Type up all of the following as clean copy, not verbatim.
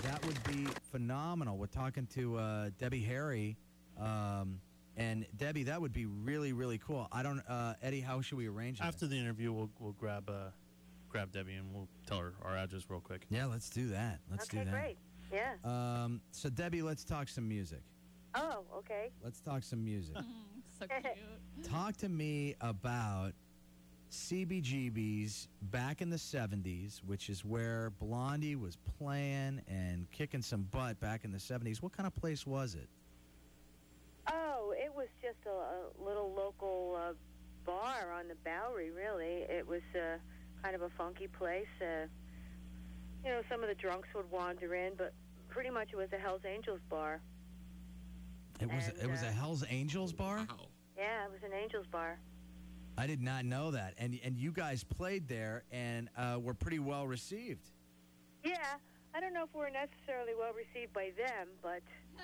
That would be phenomenal. We're talking to Debbie Harry. And Debbie, that would be really, really cool. I don't, Eddie, how should we arrange it? After the interview, we'll grab Debbie and we'll tell her our address real quick. Yeah, let's do that. Let's do that. Okay, great. Yeah. So Debbie, let's talk some music. Oh, okay. Let's talk some music. So cute. Talk to me about CBGB's back in the 70s, which is where Blondie was playing and kicking some butt back in the 70s. What kind of place was it? Oh, it was just a little local bar on the Bowery, really. It was kind of a funky place. Some of the drunks would wander in, but pretty much it was a Hell's Angels bar. It was a Hell's Angels bar? Wow. Yeah, it was an Angels bar. I did not know that. And you guys played there and were pretty well received. Yeah, I don't know if we're necessarily well received by them, but...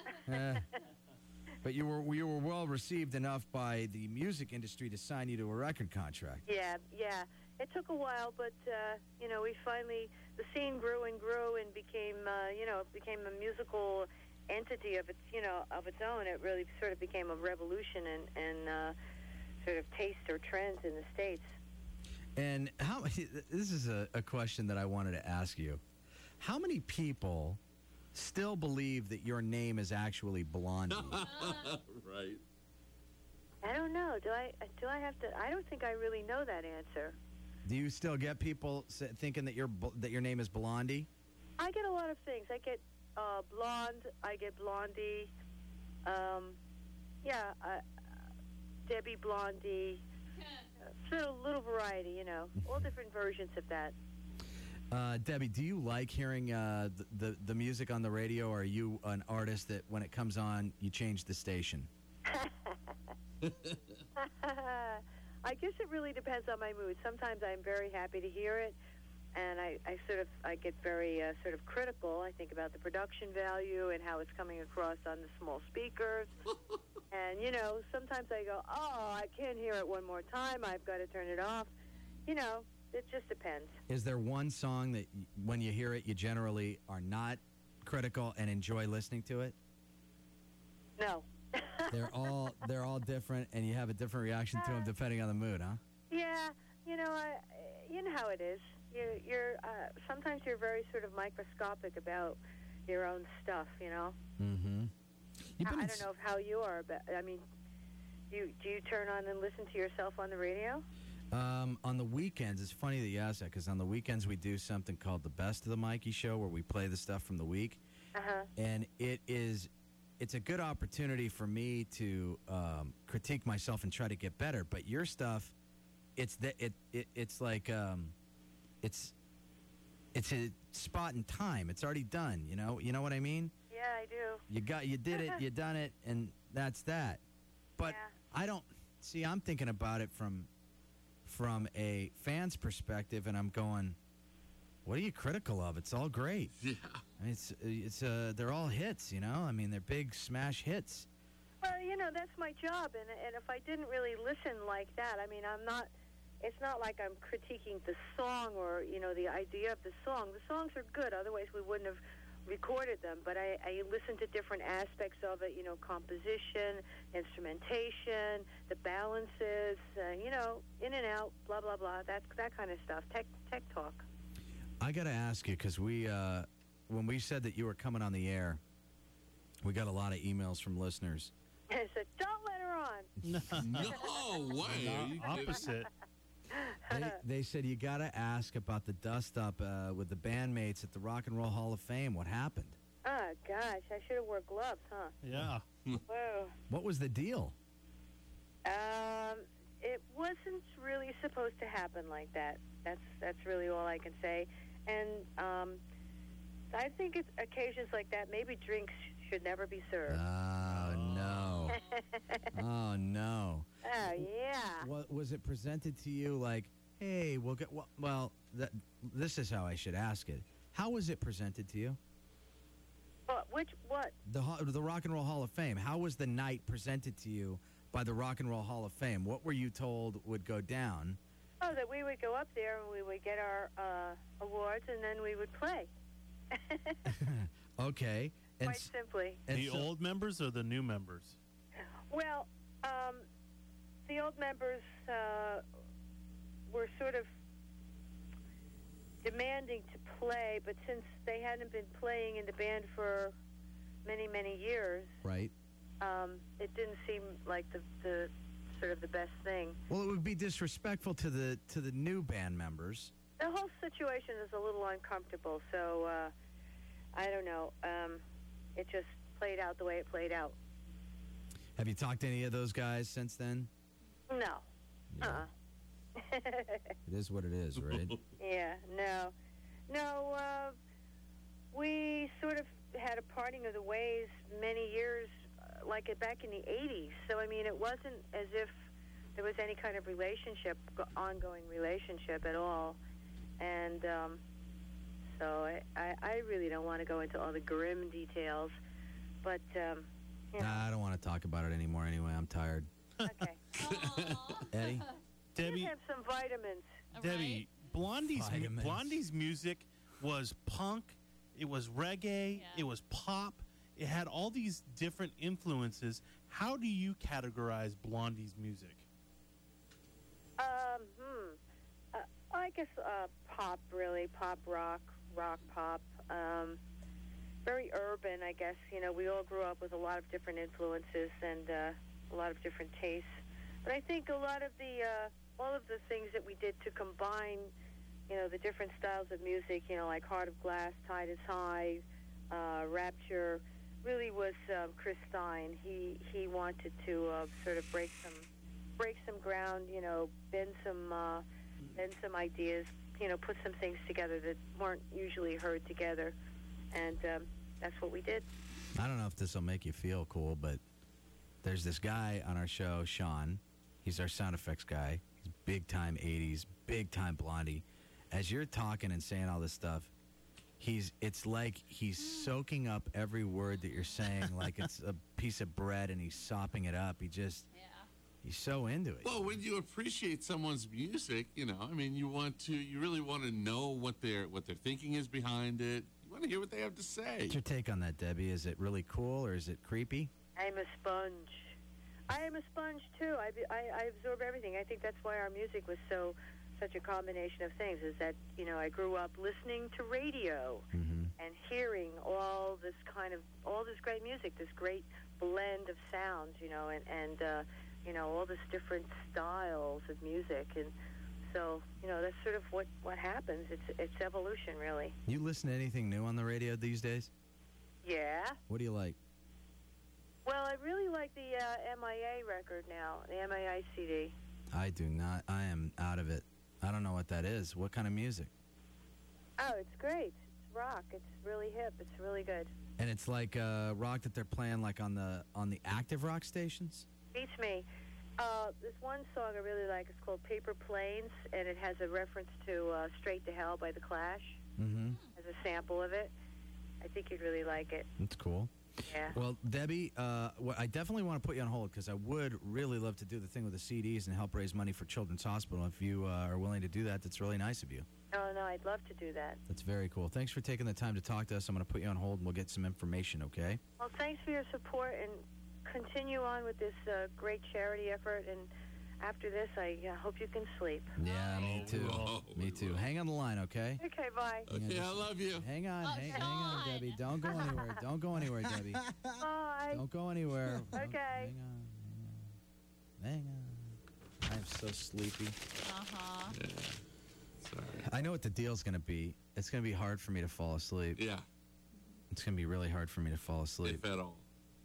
But you were well received enough by the music industry to sign you to a record contract. Yeah. It took a while, but, we finally... The scene grew and became, became a musical entity of its own. It really sort of became a revolution and sort of taste or trends in the States. And this is a question that I wanted to ask you. How many people still believe that your name is actually Blondie? Right. I don't know. Do I have to? I don't think I really know that answer. Do you still get people thinking that your name is Blondie? I get a lot of things. I get blonde. I get Blondie. Debbie Blondie. Sort of little variety, all different versions of that. Debbie, do you like hearing the music on the radio, or are you an artist that when it comes on, you change the station? I guess it really depends on my mood. Sometimes I'm very happy to hear it, and I get very sort of critical. I think about the production value and how it's coming across on the small speakers. And, sometimes I go, I can't hear it one more time. I've got to turn it off. It just depends. Is there one song that when you hear it, you generally are not critical and enjoy listening to it? No. They're all different, and you have a different reaction to them depending on the mood, huh? Yeah, you know how it is. You're sometimes you're very sort of microscopic about your own stuff, Mm-hmm. I don't know how you are, but I mean, do you turn on and listen to yourself on the radio? On the weekends, it's funny that you ask that, because on the weekends we do something called the Best of the Mikey Show, where we play the stuff from the week. And it's a good opportunity for me to critique myself and try to get better. But your stuff, it's like it's a spot in time. It's already done. You know what I mean? Yeah, I do. You did it. You done it, and that's that. But yeah. I don't see. I'm thinking about it from a fan's perspective, and I'm going, what are you critical of? It's all great. Yeah. I mean, it's they're all hits, I mean, they're big smash hits. Well, that's my job, and if I didn't really listen like that, I mean, it's not like I'm critiquing the song or, the idea of the song. The songs are good, otherwise we wouldn't have recorded them, but I listen to different aspects of it, composition, instrumentation, the balances, in and out, blah, blah, blah, that kind of stuff, tech talk. I got to ask you, because when we said that you were coming on the air, we got a lot of emails from listeners. I said, don't let her on. No way. Are you kidding? Opposite. They said you got to ask about the dust-up with the bandmates at the Rock and Roll Hall of Fame. What happened? Oh, gosh, I should have wore gloves, huh? Yeah. Whoa. What was the deal? It wasn't really supposed to happen like that. That's really all I can say. And I think it's occasions like that, maybe drinks should never be served. Oh, no. Oh, no. Oh, yeah. What was it presented to you like, hey, we'll get... this is how I should ask it. How was it presented to you? What? The Rock and Roll Hall of Fame. How was the night presented to you by the Rock and Roll Hall of Fame? What were you told would go down? Oh, that we would go up there and we would get our awards and then we would play. Okay. And quite simply. and The so- old members or the new members? Well, the old members were sort of demanding to play, but since they hadn't been playing in the band for many, many years, Right. it didn't seem like the sort of the best thing. Well, it would be disrespectful to the new band members. The whole situation is a little uncomfortable, so I don't know. It just played out the way it played out. Have you talked to any of those guys since then? No. Yeah. It is what it is, right? Yeah, no. We sort of had a parting of the ways many years, like back in the 80s. So, I mean, it wasn't as if there was any kind of relationship, ongoing relationship at all. And so I really don't want to go into all the grim details. But, you know, Nah, I don't want to talk about it anymore anyway. I'm tired. okay. Eddie? You Debbie, have some vitamins. Debbie, Vitamins. Blondie's music was punk, it was reggae, Yeah. it was pop. It had all these different influences. How do you categorize Blondie's music? I guess pop, really. Pop rock, rock pop. Very urban, I guess. You know, we all grew up with a lot of different influences and a lot of different tastes. But I think a lot of all of the things that we did to combine, you know, the different styles of music, you know, like Heart of Glass, Tide is High, Rapture, really was Chris Stein. He wanted to sort of break some ground, you know, bend some ideas, you know, put some things together that weren't usually heard together, and that's what we did. I don't know if this will make you feel cool, but there's this guy on our show, Sean. He's our sound effects guy. He's big time 80s, big time Blondie. As you're talking and saying all this stuff, it's like he's soaking up every word that you're saying like it's a piece of bread, and he's sopping it up. He's so into it. Well, when you appreciate someone's music, you know, I mean, you really want to know what their thinking is behind it. You want to hear what they have to say. What's your take on that, Debbie? Is it really cool or is it creepy? I'm a sponge. I am a sponge too. I absorb everything. I think that's why our music was such a combination of things. Is that, you know, I grew up listening to radio and hearing all this great music, this great blend of sounds, you know, and you know, all this different styles of music, and so, you know, that's sort of what happens. It's evolution, really. You listen to anything new on the radio these days? Yeah. What do you like? Well, I really like the MIA record now, the MIA CD. I do not. I am out of it. I don't know what that is. What kind of music? Oh, it's great. It's rock. It's really hip. It's really good. And it's like rock that they're playing like on the active rock stations? Beats me. There's one song I really like. It's called Paper Planes, and it has a reference to Straight to Hell by The Clash. Mm-hmm. As a sample of it. I think you'd really like it. That's cool. Yeah. Well, Debbie, I definitely want to put you on hold because I would really love to do the thing with the CDs and help raise money for Children's Hospital. If you are willing to do that, that's really nice of you. No, I'd love to do that. That's very cool. Thanks for taking the time to talk to us. I'm going to put you on hold and we'll get some information, okay? Well, thanks for your support, and continue on with this great charity effort. And after this, I hope you can sleep. Yeah, me too. Whoa, Me too. Hang on the line, okay? Okay, bye. Okay, I love you. Hang on, hang on, Sean. Debbie. Don't go anywhere. Don't go anywhere, Debbie. Bye. Don't go anywhere. Okay. Hang on. I'm so sleepy. Yeah. Sorry. I know what the deal's going to be. It's going to be hard for me to fall asleep. Yeah, It's going to be really hard for me to fall asleep. if at all.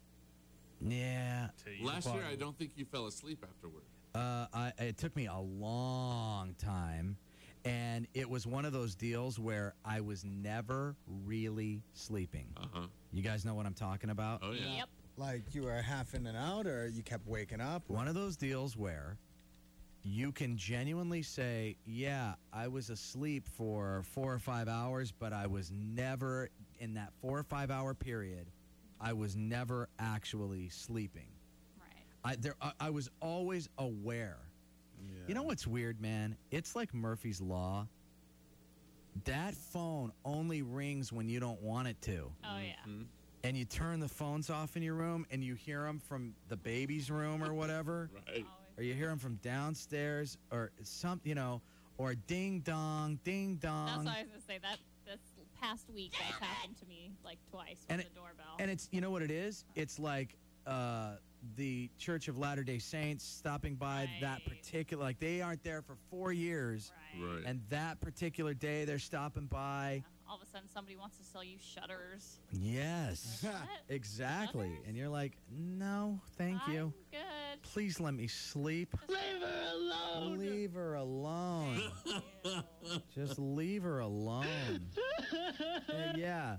Yeah. Last year, I don't think you fell asleep afterward. It took me a long time, and it was one of those deals where I was never really sleeping. Uh-huh. You guys know what I'm talking about? Oh, yeah. Yep. Like you were half in and out, or you kept waking up? One of those deals where you can genuinely say, yeah, I was asleep for 4 or 5 hours, but I was never, in that 4 or 5 hour period, I was never actually sleeping. Right. I was always aware. Yeah. You know what's weird, man? It's like Murphy's Law. That phone only rings when you don't want it to. Oh, yeah. And you turn the phones off in your room and you hear them from the baby's room or whatever. Right. Or you hear them from downstairs or or ding dong, ding dong. That's what I was going to say. That this past week, that's happened to me like twice with the doorbell. And it's, you know what it is? It's like the Church of Latter-day Saints stopping by that particular, like they aren't there for 4 years. Right. And that particular day they're stopping by. All of a sudden, somebody wants to sell you shutters. Yes. Like, what? Exactly. Shutters? And you're like, no, thank you. I'm good. Please let me sleep. Leave her alone. Leave her alone. Just leave her alone. Yeah.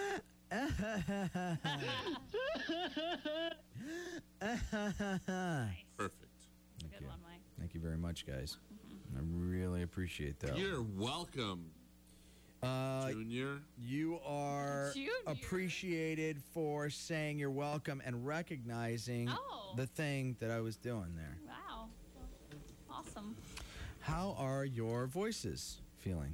Perfect. Good one, Mike. Thank you very much, guys. I really appreciate that. You're welcome, Junior. You are Junior. appreciated for saying you're welcome and recognizing the thing that I was doing there. Wow. Awesome. How are your voices feeling?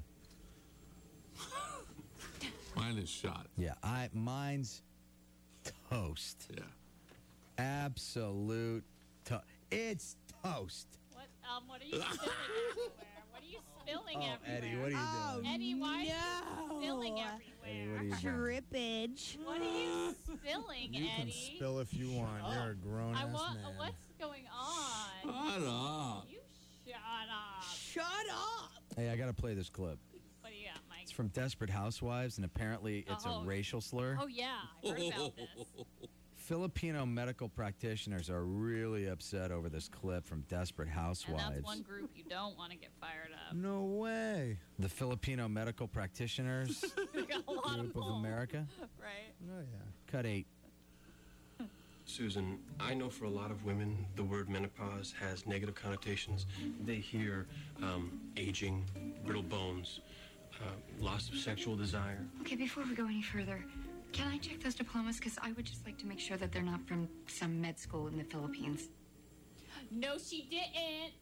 Mine is shot. Yeah, mine's toast. Yeah. Absolute it's toast. What are you spilling everywhere? What are you spilling everywhere? Eddie, what are you doing? Eddie, why are you spilling everywhere? Eddie, what are you doing? Trippage. What are you spilling, You Eddie? can spill if you want. You're a grown ass man. What's going on? Shut up. You shut up. Shut up. Hey, I got to play this clip. What do you got, Mike? It's from Desperate Housewives, and apparently it's a racial slur. Oh, yeah. I heard about this. Filipino medical practitioners are really upset over this clip from Desperate And Housewives. that's one group you don't want to get fired up. No way. The Filipino medical practitioners We got a lot group of of them. America. Right. Oh, yeah. Cut 8. Susan, I know for a lot of women, the word menopause has negative connotations. They hear aging, brittle bones, loss of sexual desire. Okay, before we go any further, can I check those diplomas? Because I would just like to make sure that they're not from some med school in the Philippines. No, she didn't.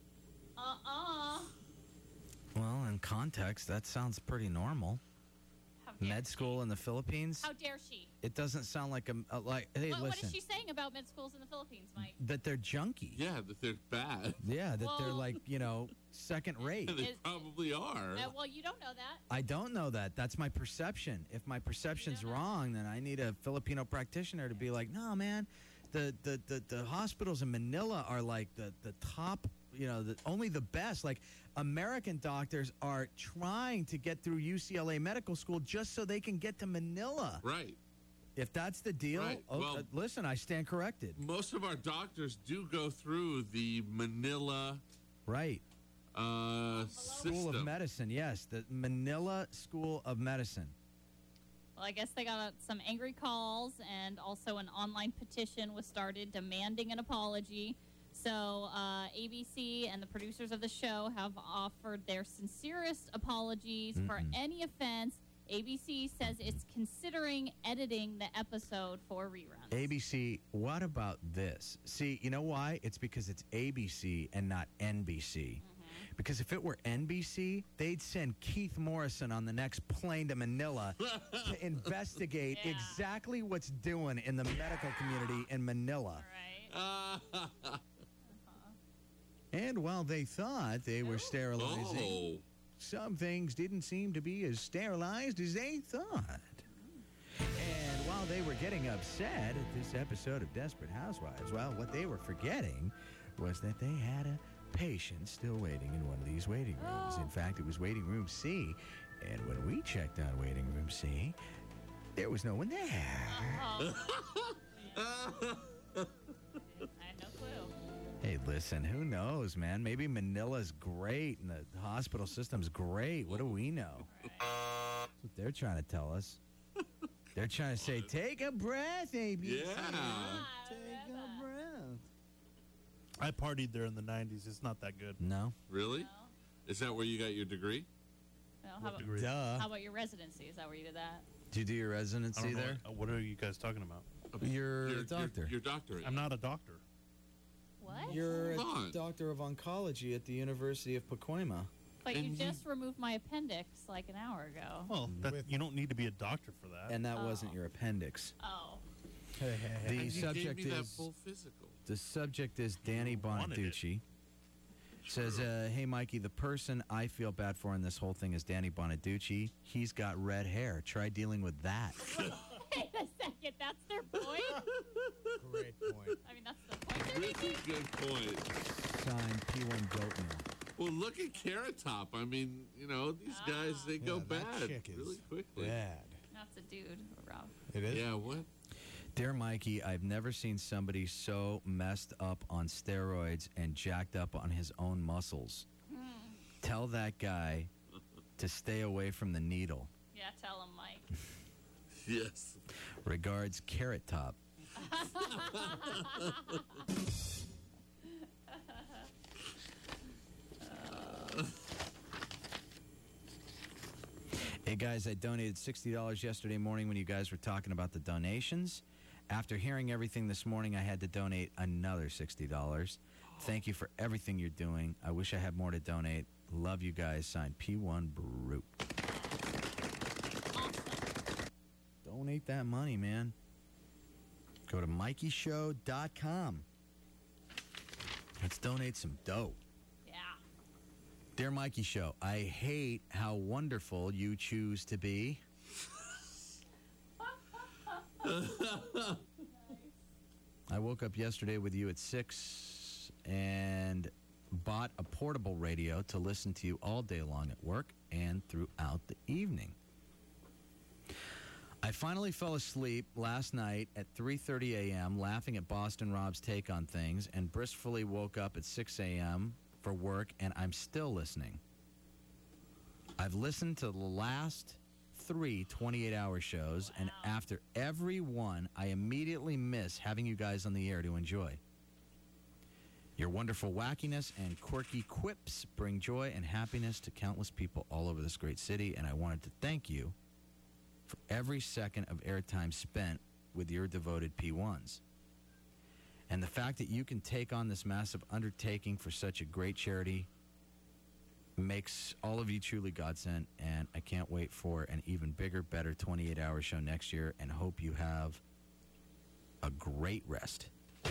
Well, in context, that sounds pretty normal. How dare Med school in the Philippines? How dare she? It doesn't sound like hey, What listen. is she saying about med schools in the Philippines, Mike? That they're junky. Yeah, that they're bad. Yeah, that they're Well- like, second rate. They Is- probably are. Well, you don't know that. I don't know that. That's my perception. If my perception's You don't know. wrong, then I need a Filipino practitioner to be like, no, man, the hospitals in Manila are like the top, only the best. Like American doctors are trying to get through UCLA medical school just so they can get to Manila. Right. If that's the deal, Right. Well- listen, I stand corrected. Most of our doctors do go through the Manila Right. system. School of Medicine, yes, the Manila School of Medicine. Well, I guess they got some angry calls, and also an online petition was started demanding an apology. So ABC and the producers of the show have offered their sincerest apologies for any offense. ABC says it's considering editing the episode for reruns. ABC, what about this? See, you know why? It's because it's ABC and not NBC. Because if it were NBC, they'd send Keith Morrison on the next plane to Manila to investigate Yeah. exactly what's doing in the medical community in Manila. All right. And while they thought they were sterilizing, Oh. some things didn't seem to be as sterilized as they thought. And while they were getting upset at this episode of Desperate Housewives, well, what they were forgetting was that they had a patient still waiting in one of these waiting rooms. In fact, it was waiting room C. And when we checked out waiting room C, there was no one there. I had no clue. Hey, listen, who knows, man? Maybe Manila's great and the hospital system's great. What do we know? That's what they're trying to tell us. They're trying to say, take a breath, ABC. Yeah. Take a breath. I partied there in the 90s. It's not that good. No? Really? Is that where you got your degree? Well, What degree? Duh. how about your residency? Is that where you did that? Did you do your I residency don't know. there? What are you guys talking about? You're a doctor. Your doctorate. I'm not a doctor. What? You're Hold on. a doctor of oncology at the University of Pacoima. But And you you- just removed my appendix like an hour ago. Well, you don't need to be a doctor for that. And that wasn't your appendix. Oh. The And you subject gave me that is full physical. the subject is Danny wanted it. Bonaducci. Says, hey, Mikey, the person I feel bad for in this whole thing is Danny Bonaducci. He's got red hair. Try dealing with that. Wait a second, that's their point? Great point. I mean, that's the point they're Really making? good point. Signed P1 Goatmeal. Well, look at Carrot Top. I mean, these guys, they go that bad chick is really quickly. Bad. That's a dude, Rob. It is? Yeah, what? Dear Mikey, I've never seen somebody so messed up on steroids and jacked up on his own muscles. Tell that guy to stay away from the needle. Yeah, tell him, Mike. Yes. Regards, Carrot Top. Hey guys, I donated $60 yesterday morning when you guys were talking about the donations. After hearing everything this morning, I had to donate another $60. Thank you for everything you're doing. I wish I had more to donate. Love you guys. Signed P1 Brute. Awesome. Donate that money, man. Go to MikeyShow.com. Let's donate some dough. Yeah. Dear Mikey Show, I hate how wonderful you choose to be. I woke up yesterday with you at 6 and bought a portable radio to listen to you all day long at work and throughout the evening. I finally fell asleep last night at 3:30 a.m. laughing at Boston Rob's take on things and blissfully woke up at 6 a.m. for work, and I'm still listening. I've listened to the last 3 28-hour shows, and after every one, I immediately miss having you guys on the air to enjoy. Your wonderful wackiness and quirky quips bring joy and happiness to countless people all over this great city, and I wanted to thank you for every second of airtime spent with your devoted P1s. And the fact that you can take on this massive undertaking for such a great charity makes all of you truly godsend, and I can't wait for an even bigger, better 28-hour show next year, and hope you have a great rest. Oh,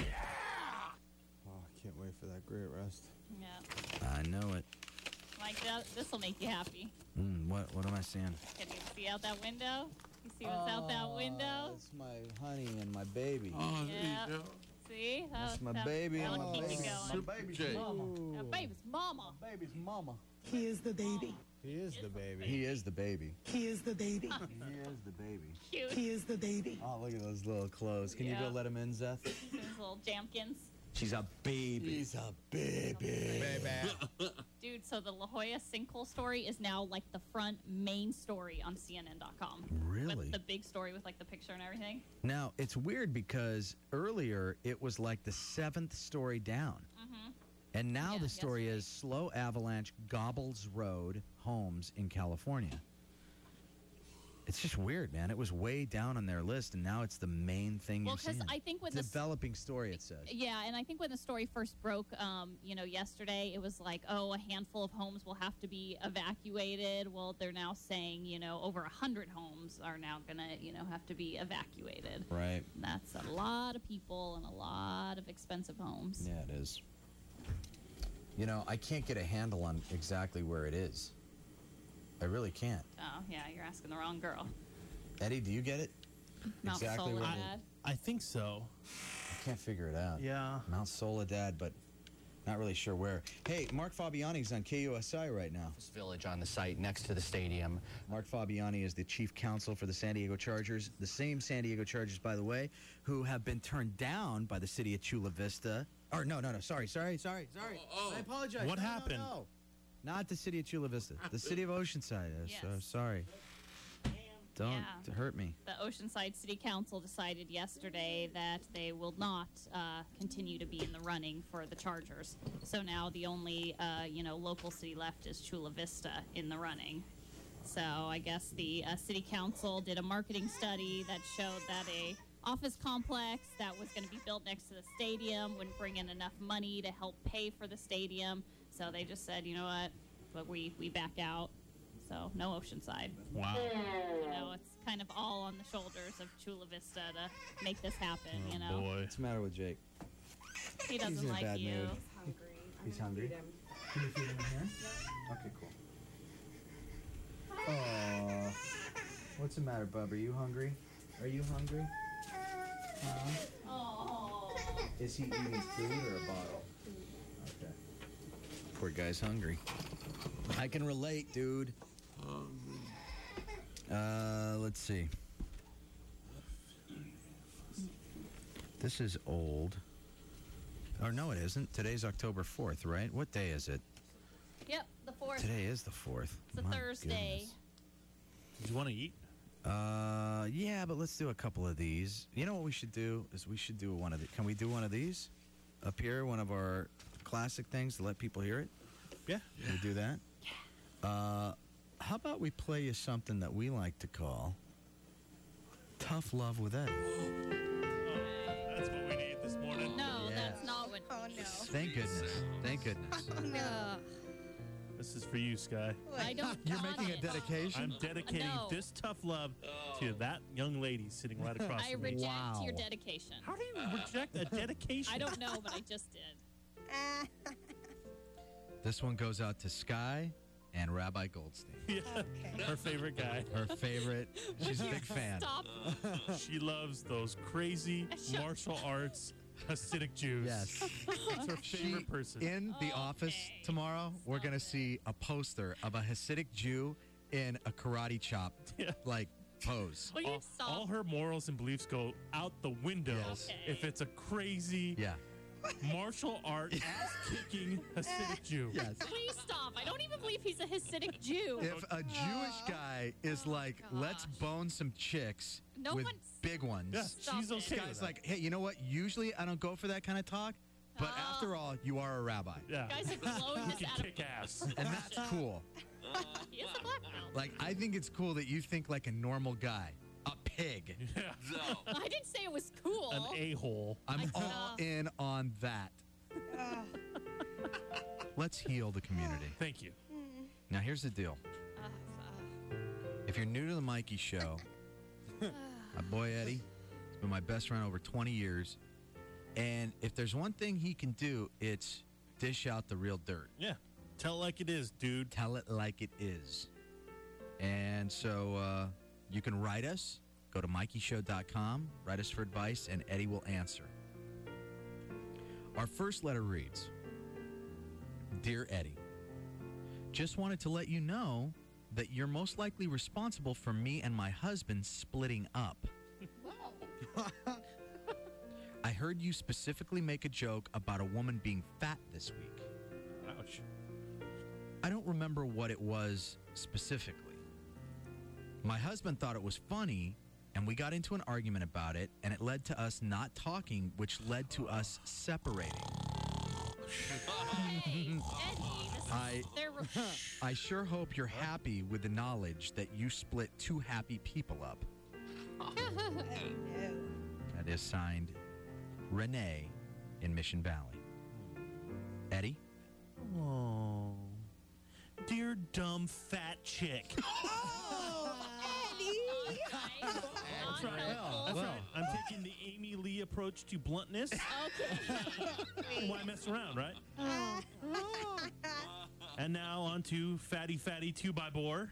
I can't wait for that great rest. Yeah. I know it. Mike, this will make you happy. What am I seeing? Can you see out that window? You see what's out that window? That's my honey and my baby. Oh, Yeah. there you go. See? That's my baby and That'll my keep you baby. going. My baby's Jay. mama. That baby's mama. Baby's mama. He is the baby. He is the baby. He is the baby. He is the baby. He is the baby. Cute. He is the baby. Oh, look at those little clothes. Can you Yeah. go let him in, Zeth? His little jamkins. She's a baby. He's a baby. Baby. Dude, so the La Jolla sinkhole story is now like the front main story on CNN.com. Really? With the big story with like the picture and everything. Now, it's weird because earlier it was like the 7th story down. Mm-hmm. And now Yeah, the story yesterday. is slow avalanche gobbles road homes in California. It's just weird, man. It was way down on their list, and now it's the main thing Well, you're seeing. because I think when the Developing story, it says. Yeah, and I think when the story first broke, yesterday, it was like, oh, a handful of homes will have to be evacuated. Well, they're now saying, over 100 homes are now going to, have to be evacuated. Right. And that's a lot of people and a lot of expensive homes. Yeah, it is. I can't get a handle on exactly where it is. I really can't. Oh, yeah, you're asking the wrong girl. Eddie, do you get it? Mount Exactly where it Soledad. I think so. I can't figure it out. Yeah. Mount Soledad, but not really sure where. Hey, Mark Fabiani's on KUSI right now. Village on the site next to the stadium. Mark Fabiani is the chief counsel for the San Diego Chargers. The same San Diego Chargers, by the way, who have been turned down by the city of Chula Vista. Or no. Sorry. I apologize. What No, happened? No. Not the city of Chula Vista. The city of Oceanside. So Yes. sorry. Don't Yeah. hurt me. The Oceanside City Council decided yesterday that they will not continue to be in the running for the Chargers. So now the only, local city left is Chula Vista in the running. So I guess the city council did a marketing study that showed that a office complex that was going to be built next to the stadium wouldn't bring in enough money to help pay for the stadium. So they just said, you know what, but we backed out. So no Oceanside. Wow. You know, it's kind of all on the shoulders of Chula Vista to make this happen. You know, Boy. What's the matter with Jake? he doesn't He's in a like bad you. mood. He's hungry. Can you feed him in here? Okay, cool. Oh, what's the matter, bub? Are you hungry? Are you hungry? Oh. Is he eating food or a bottle? Okay. Poor guy's hungry. I can relate, dude. Let's see. This is old. Or no, it isn't. Today's October 4th, right? What day is it? Yep, the 4th. Today is the 4th. It's a My Thursday. goodness. Did you want to eat? Yeah, but let's do a couple of these. You know what we should do is we should do one of the. Can we do one of these up here? One of our classic things to let people hear it. Yeah. Can we do that? Yeah. How about we play you something that we like to call "Tough Love with Eddie"? That's what we need this morning. No, Yeah. that's not what. Oh, no. Thank goodness. Thank goodness. Oh, no. This is for you, Sky. I don't. You're want making a it. dedication. I'm dedicating No. this tough love to that young lady sitting right across I from me. reject Wow. your dedication. How do you reject a dedication? I don't know, but I just did. This one goes out to Sky and Rabbi Goldstein. Yeah. Okay. Her favorite guy. Her favorite. She's a big fan. Stop. She loves those crazy martial arts Hasidic Jews. Yes. That's her favorite person. In the office Okay. tomorrow, we're going to see a poster of a Hasidic Jew in a karate chop, Yeah. like, pose. Will you all, stop? all her morals and beliefs go out the window Yes. Okay. if it's a crazy Yeah. martial art ass-kicking Hasidic Jew. Yes. Please stop. I don't even believe he's a Hasidic Jew. If a Jewish guy is like, let's gosh. bone some chicks No with one's- big ones. Yeah, Stop she's it. okay. with Guy's that. like, hey, you know what? Usually I don't go for that kind of talk, but Oh. after all, you are a rabbi. yeah. Guys are blowing You this can out of kick ass. And that's cool. He is a black belt. Like, I think it's cool that you think like a normal guy. A pig. Yeah. I didn't say it was cool. An a-hole. I'm all in on that. Let's heal the community. Thank you. Now, here's the deal. If you're new to the Mikey Show, my boy Eddie has been my best friend over 20 years. And if there's one thing he can do, it's dish out the real dirt. Yeah. Tell it like it is, dude. Tell it like it is. And so you can write us. Go to MikeyShow.com, write us for advice, and Eddie will answer. Our first letter reads, Dear Eddie, just wanted to let you know that you're most likely responsible for me and my husband splitting up. I heard you specifically make a joke about a woman being fat this week. Ouch. I don't remember what it was specifically. My husband thought it was funny, and we got into an argument about it, and it led to us not talking, which led to us separating. Hey, Eddie, this is their I sure hope you're happy with the knowledge that you split two happy people up. Oh, no. That is signed Renee in Mission Valley. Eddie? Oh. Dear dumb fat chick. That's right. That's right. I'm taking the Amy Lee approach to bluntness. Okay. Why mess around, right? And now on to Fatty 2x4.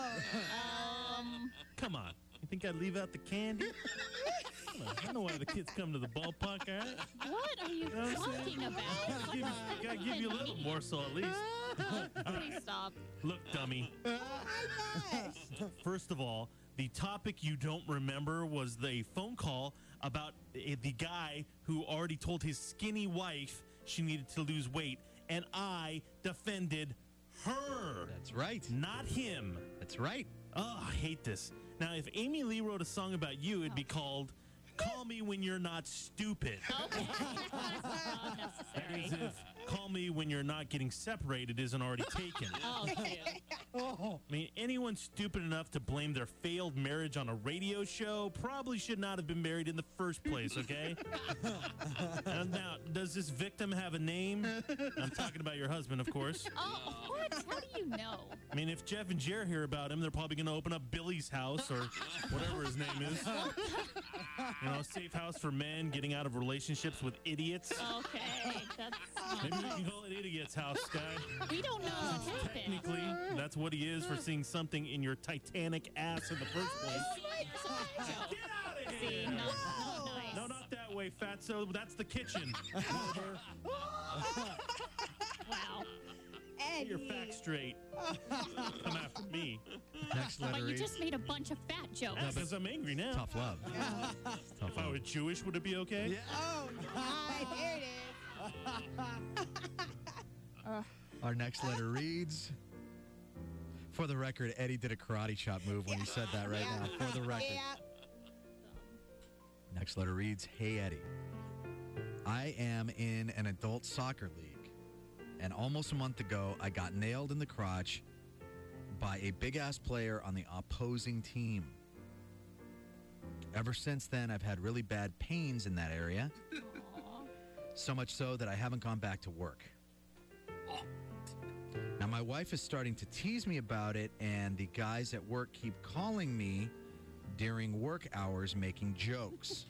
Come on. You think I'd leave out the candy? Come on. I know why the kids come to the ballpark, all right? What are you talking about? Gotta give you a little morsel at least. Please stop. Look, dummy. First of all, the topic you don't remember was the phone call about the guy who already told his skinny wife she needed to lose weight, and I defended her. That's right. Not him. That's right. Oh, I hate this. Now, if Amy Lee wrote a song about you, it'd be called call me when you're not stupid. Okay. That is if call me when you're not getting separated isn't already taken. Oh, cute. I mean, anyone stupid enough to blame their failed marriage on a radio show probably should not have been married in the first place, okay? Now, does this victim have a name? I'm talking about your husband, of course. Oh, what? How do you know? I mean, if Jeff and Jer hear about him, they're probably going to open up Billy's house or whatever his name is. You know, a safe house for men getting out of relationships with idiots. Okay, that's... Maybe we can call it Idiot's house, Sky. We don't know what happened. Technically, that's what he is for seeing something in your Titanic ass in the first place. Get out of See, here! not nice. No, not that way, Fatso. That's the kitchen. Wow. Get your facts straight. Come after me. Next letter But you reads just made a bunch of fat jokes. Because I'm angry now. tough love. Tough If I love. were Jewish, would it be okay? Yeah. Oh, God. There it is. Our next letter reads. For the record, Eddie did a karate chop move when he said that right now. For the record. Yeah. Next letter reads, Hey Eddie, I am in an adult soccer league, and almost a month ago, I got nailed in the crotch by a big-ass player on the opposing team. Ever since then, I've had really bad pains in that area, so much so that I haven't gone back to work. Now, my wife is starting to tease me about it, and the guys at work keep calling me during work hours making jokes.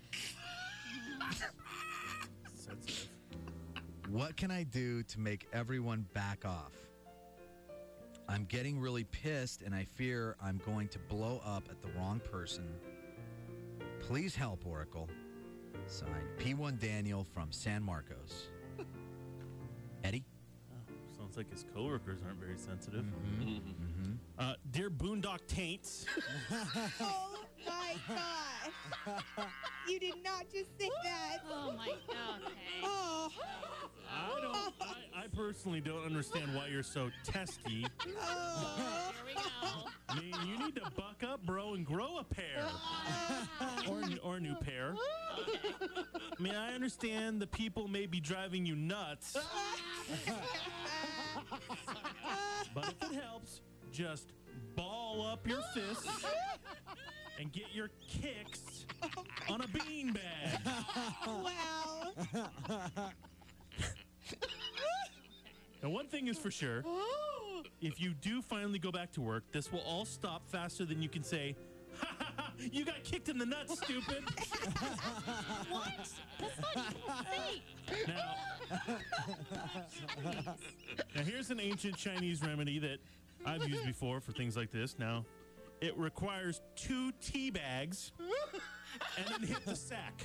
Sensitive. What can I do to make everyone back off? I'm getting really pissed, and I fear I'm going to blow up at the wrong person. Please help, Oracle. Signed, P1 Daniel from San Marcos. Eddie? Sounds like his coworkers aren't very sensitive. Mm-hmm. Dear Boondock Taints. Oh, my gosh. You did not just say that. Oh, my God. Okay. Oh. I personally don't understand why you're so testy. Oh. Here we go. I mean, you need to buck up, bro, and grow a pair. or a new pair. Okay. I mean, I understand the people may be driving you nuts. But if it helps, just ball up your fists and get your kicks on a beanbag. Wow. Now, one thing is for sure. If you do finally go back to work, this will all stop faster than you can say, ha ha ha, you got kicked in the nuts, stupid. What? That's not even fake. Now, here's an ancient Chinese remedy that I've used before for things like this. Now, it requires 2 tea bags and then hit the sack.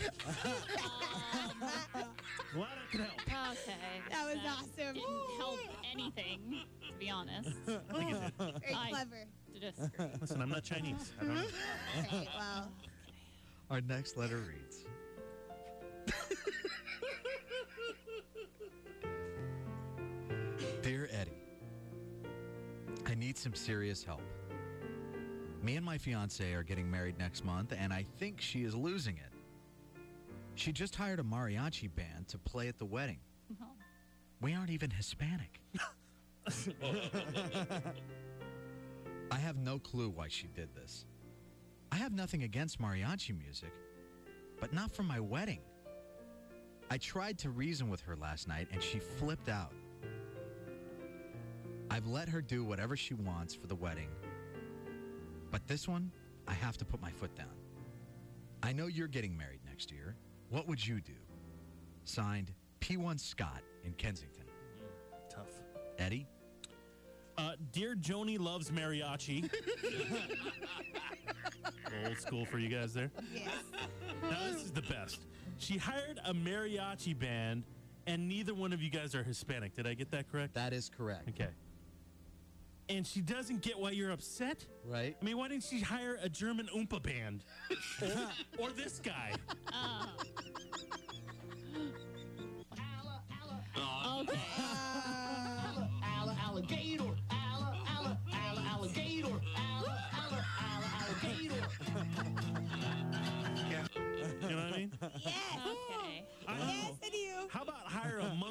Glad I could help. Okay. That was awesome. Didn't help anything, to be honest. I think it did. Very I clever. disagree. Listen, I'm not Chinese. I don't know. Okay, well. Our next letter reads. Dear Eddie, I need some serious help. Me and my fiance are getting married next month, and I think she is losing it. She just hired a mariachi band to play at the wedding. No. We aren't even Hispanic. I have no clue why she did this. I have nothing against mariachi music, but not for my wedding. I tried to reason with her last night, and she flipped out. I've let her do whatever she wants for the wedding, but this one, I have to put my foot down. I know you're getting married next year. What would you do? Signed, P1 Scott in Kensington. Tough. Eddie? Dear Joni loves mariachi. Old school for you guys there. Yes. Now, this is the best. She hired a mariachi band, and neither one of you guys are Hispanic. Did I get that correct? That is correct. Okay. And she doesn't get why you're upset? Right? I mean, why didn't she hire a German Oompa band? or this guy? Okay. Alligator. Alligator. Alligator. You know what I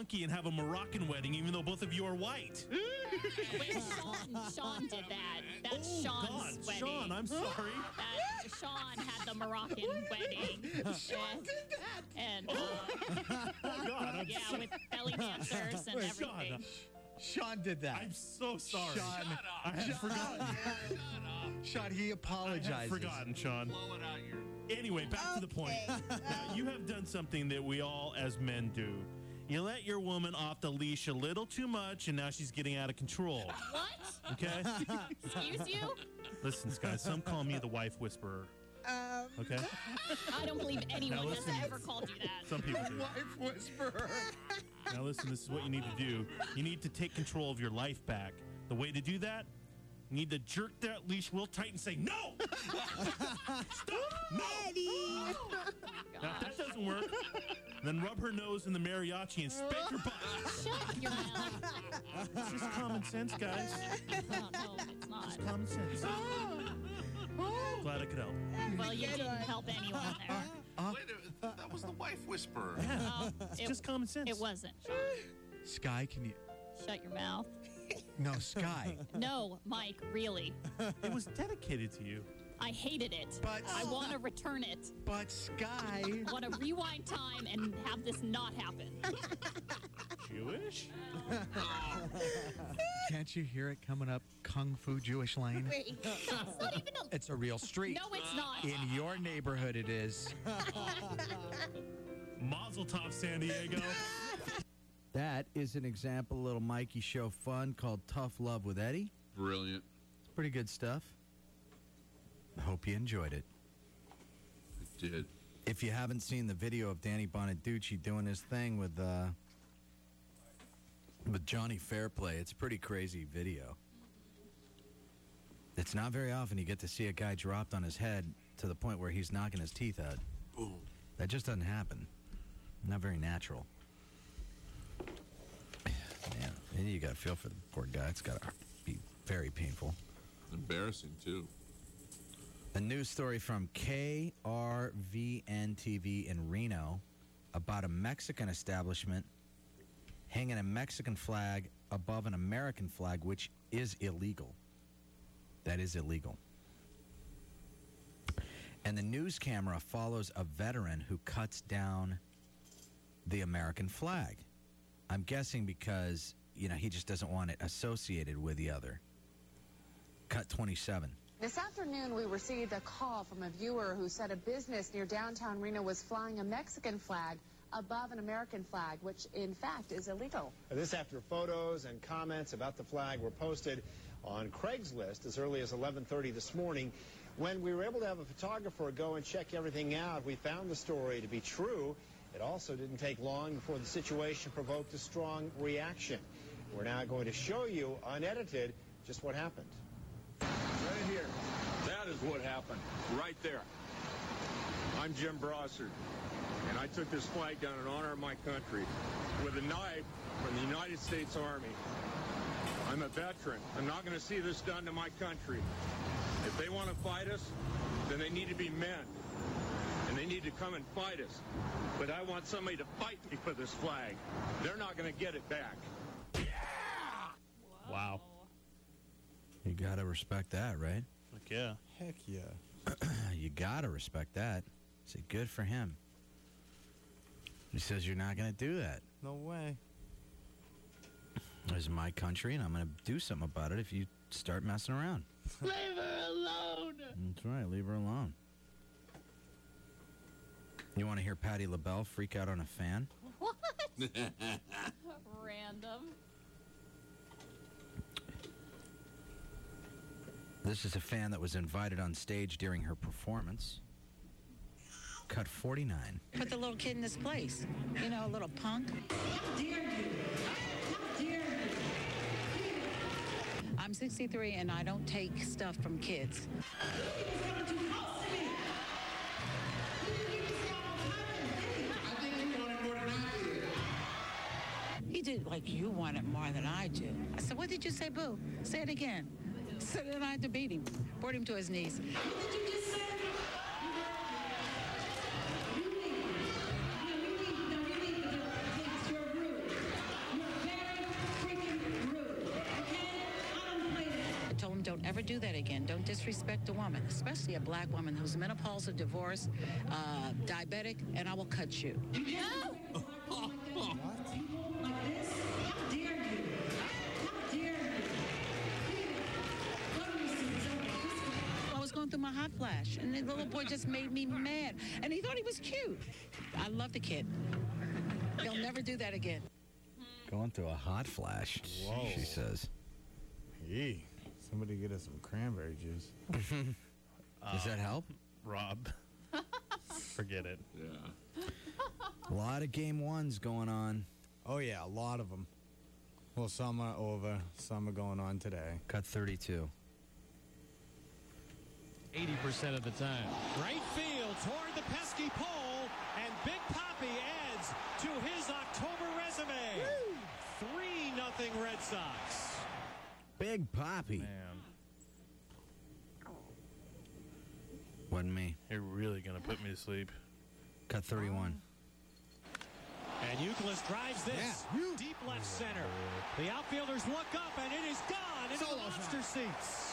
funky and have a Moroccan wedding, even though both of you are white. Wait, Sean did that. That's Sean's wedding. Sean, I'm sorry. Sean had the Moroccan wedding. Sean did that. And yeah, with belly dancers and everything. Sean did that. I'm so sorry. Sean, I had forgotten. Sean, he apologizes. I had forgotten, Sean. Blow it out your... Anyway, back to the point. Now, you have done something that we all as men do. You let your woman off the leash a little too much, and now she's getting out of control. What? Okay? Excuse you? Listen, guys, some call me the wife whisperer. Okay? I don't believe anyone has ever called you that. Some people do. Wife whisperer. Now listen, this is what you need to do. You need to take control of your life back. The way to do that, you need to jerk that leash real tight and say, no! Stop! No! Eddie! Now, if that doesn't work, then rub her nose in the mariachi and spank her butt. Shut your mouth. It's just common sense, guys. No, it's not. Just common sense. Glad I could help. Well, you didn't help anyone there. Wait a minute, that was the wife whisperer. Yeah. It's just common sense. It wasn't, Sean. Sky, can you... Shut your mouth. No, Sky. No, Mike, really. It was dedicated to you. I hated it. But I want to return it. But Sky... I want to rewind time and have this not happen. Jewish? Can't you hear it coming up Kung Fu Jewish Lane? Wait, it's not even a... It's a real street. No, it's not. In your neighborhood, it is. Mazel tov, San Diego. That is an example of little Mikey show fun called Tough Love with Eddie. Brilliant. It's pretty good stuff. I hope you enjoyed it. I did. If you haven't seen the video of Danny Bonaducci doing his thing with Johnny Fairplay, it's a pretty crazy video. It's not very often you get to see a guy dropped on his head to the point where he's knocking his teeth out. Boom. That just doesn't happen. Not very natural. Man, and you got to feel for the poor guy. It's got to be very painful. Embarrassing, too. A news story from KRVN TV in Reno about a Mexican establishment hanging a Mexican flag above an American flag, which is illegal. That is illegal. And the news camera follows a veteran who cuts down the American flag. I'm guessing because, he just doesn't want it associated with the other. Cut 27. This afternoon, we received a call from a viewer who said a business near downtown Reno was flying a Mexican flag above an American flag, which in fact is illegal. This after photos and comments about the flag were posted on Craigslist as early as 11:30 this morning. When we were able to have a photographer go and check everything out, we found the story to be true. It also didn't take long before the situation provoked a strong reaction. We're now going to show you, unedited, just what happened. Right here. That is what happened. Right there. I'm Jim Brossard, and I took this flag down in honor of my country with a knife from the United States Army. I'm a veteran. I'm not going to see this done to my country. If they want to fight us, then they need to be men, and they need to come and fight us. But I want somebody to fight me for this flag. They're not going to get it back. Yeah! Wow. You got to respect that, right? Heck yeah. Heck yeah. You got to respect that. Say, good for him. He says you're not going to do that. No way. This is my country, and I'm going to do something about it if you start messing around. Leave her alone! That's right. Leave her alone. You want to hear Patti LaBelle freak out on a fan? What? Random. This is a fan that was invited on stage during her performance. Cut 49. Put the little kid in his place. A little punk. I'm 63 and I don't take stuff from kids. He did like you want it more than I do. I said, what did you say, boo? Say it again. So then I had to beat him. Brought him to his knees. What did you just say? don't ever do that again. Don't disrespect a woman, especially a black woman who's menopausal, divorced, diabetic, and I will cut you. I was going through my hot flash, and the little boy just made me mad. And he thought he was cute. I love the kid. He'll never do that again. Going through a hot flash, Whoa. she says. Hey, somebody get us some cranberry juice. Does that help? Rob. Forget it. Yeah. A lot of game ones going on. Oh, yeah, a lot of them. Well, some are over, some are going on today. Cut 32. 80% of the time. Right field toward the pesky pole, and Big Papi adds to his October resume. 3-0 Red Sox. Big Papi. Man, Wasn't me. you're really going to put me to sleep. Cut 31. And Euclid drives this deep left center. The outfielders look up, and it is gone into the lobster seats.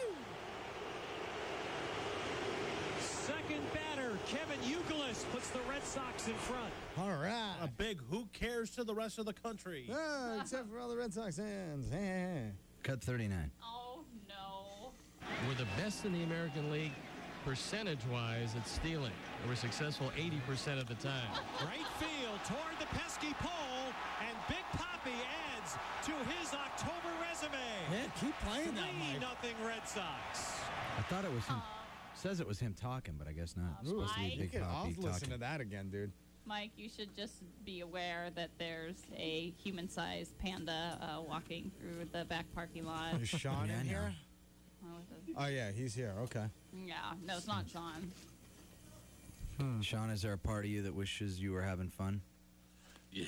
Second batter, Kevin Euclid, puts the Red Sox in front. All right. A big who cares to the rest of the country. Except for all the Red Sox fans. Cut 39. Oh, no. We're the best in the American League percentage-wise at stealing. We're successful 80% of the time. Right field toward the pesky pole, and Big Papi adds to his October resume. Yeah, keep playing that, Mike. 3-0 Red Sox. I thought it was him. Says it was him talking, but I guess not. It's supposed to be Big I'll Papi listen talking. to that again, dude. Mike, you should just be aware that there's a human-sized panda walking through the back parking lot. Is Sean Yeah, I in know. here? Oh, yeah, he's here. Okay. Yeah, no, it's not Sean. Sean, is there a part of you that wishes you were having fun? Yeah.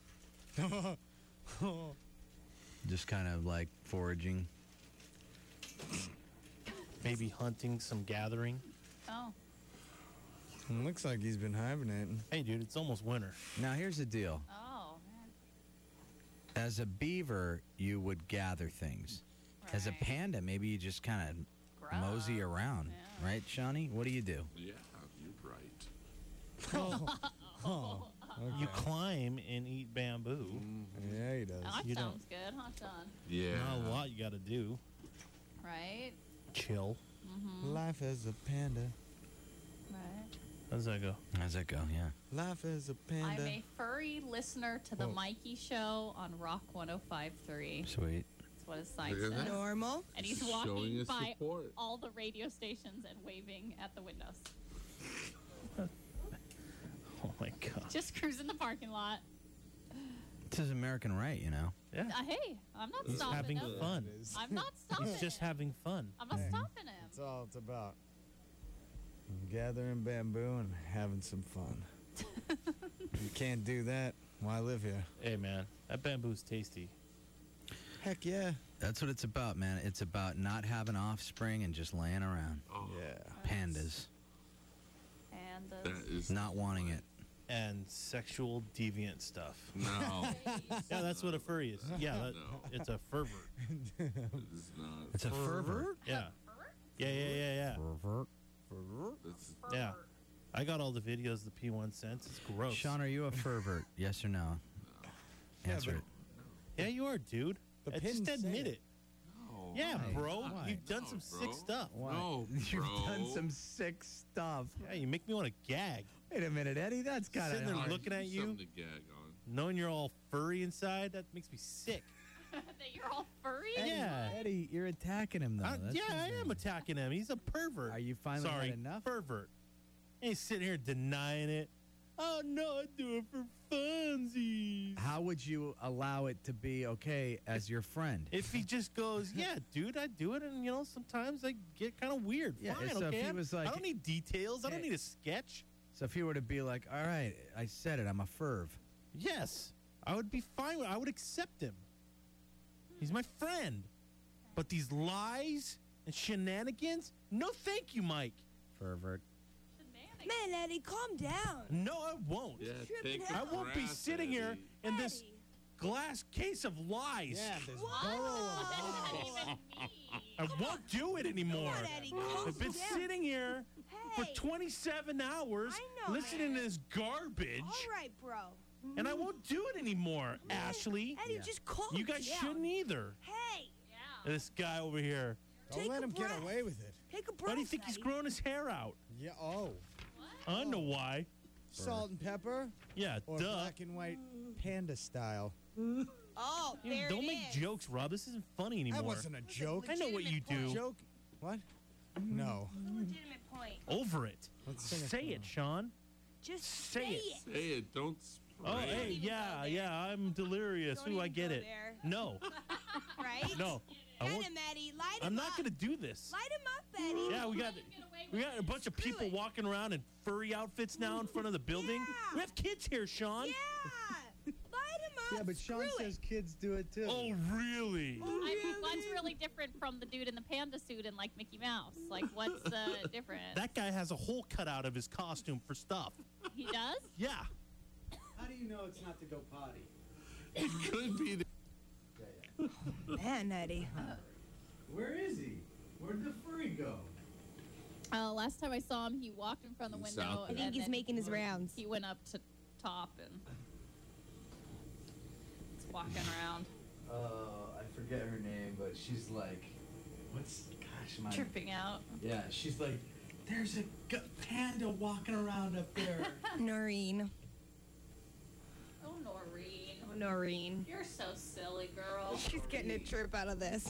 Just kind of like foraging. Maybe hunting, some gathering. Oh. Looks like he's been hibernating. Hey, dude, it's almost winter. Now, here's the deal. Oh, man. As a beaver, you would gather things. As a panda, maybe you just kind of mosey around. Right, Shawnee? What do you do? Yeah, you're right. You climb and eat bamboo. Yeah, he does. Oh, that You don't- sounds good, huh, Sean? Yeah. Not a lot you got to do. Right? Chill. Life as a panda. Right. How does that go? How's that go? Yeah. Life as a panda. I'm a furry listener to the Whoa. Mikey Show on Rock 105.3. Sweet. That's what his sign Look at says. that. Normal. And he's Showing walking his by support. all the radio stations and waving at the windows. Oh, my God. Just cruising the parking lot. It's his American right, you know. Yeah. Hey, I'm not He's stopping having him. fun. I'm not stopping He's just him. having fun. I'm not stopping him. That's all it's about. Gathering bamboo and having some fun. You can't do that. Why live here? Hey, man, that bamboo's tasty. Heck yeah. That's what it's about, man. It's about not having offspring and just laying around. Oh, Yeah. Pandas. And that is Not wanting it. And sexual deviant stuff. no. Yeah, that's what a furry is. Yeah, No. it's a fervor. It's not. It's a fervor. Yeah. Yeah. It's, Yeah. I got all the videos the P1 sent. It's gross. Sean, are you a pervert? Yes or no? Answer but- it. Yeah, you are, dude. The Just pins say admit it. it. no. Yeah, Why? bro. Why? You've done No, some bro. sick stuff. No, You've bro. done some sick stuff. Yeah, you make me want to gag. Wait a minute, Eddie. That's kind Sitting there of looking at you, Something to gag on. knowing you're all furry inside, that makes me sick. that you're all furry? Yeah. Eddie, you're attacking him though. That's Yeah, I just- am attacking him. He's a pervert. Are you finally Sorry, had enough? pervert. He's sitting here denying it. Oh, no, I do it for funsies. How would you allow it to be okay as your friend? If he just goes, yeah, dude, I do it, and, sometimes I get kind of weird. Yeah, Fine, so if okay. he was like- I don't need details. I don't Hey. need a sketch. So if he were to be like, all right, I said it, I'm a ferv. Yes, I would be fine with it. I would accept him. He's my friend. But these lies and shenanigans, no thank you, Mike. Pervert. Man, Eddie, calm down. No, I won't. Yeah, Tripping take out. I won't be grass, sitting here Eddie. in this glass case of lies. Yeah, this burrow of lies. I won't do it anymore. Come on, Eddie, calm I've been down. sitting here for 27 hours I know, listening man. to this garbage, All right, bro. and I won't do it anymore, Ashley. Eddie, just calm You guys down. shouldn't either. Hey, This guy over here. Don't let him get away with it. take a breath. Why do you think he's Eddie. growing his hair out? Yeah. Oh. I know why. Salt and pepper. Yeah, Or duh. black and white panda style. Oh, You know, there don't it make is. jokes, Rob. This isn't funny anymore. That wasn't a joke. I know what you do. Joke. What? No. Legitimate point. Over it. Let's sing a Say it, Sean. Just Say it. Say it. Don't. Oh, spray it. hey, yeah, I'm delirious. Don't Ooh, I even get go it. there. No, Right? no. I Get won't. him, Eddie. Light him I'm up. not going to do this. Light him up, Eddie. Yeah, we got a bunch of people walking around in furry outfits now in front of the building. Yeah. We have kids here, Sean. Yeah. Light him up. Yeah, but Sean Screw says kids do it too. Oh, really? Oh, I mean, really? what's really different from the dude in the panda suit and like Mickey Mouse? Like, what's different? That guy has a hole cut out of his costume for stuff. He does? Yeah. How do you know it's not to go potty? It could be. Man, Eddie. Where is he? Where'd the furry go? Last time I saw him, he walked in front of the He's window. out there. I think and he's then making his rounds. He went up to top and was walking around, I forget her name, but she's like, tripping out. Yeah, she's like, there's a panda walking around up there. Noreen. Oh, Noreen. Oh, Noreen. You're so silly, girl. She's getting a trip out of this.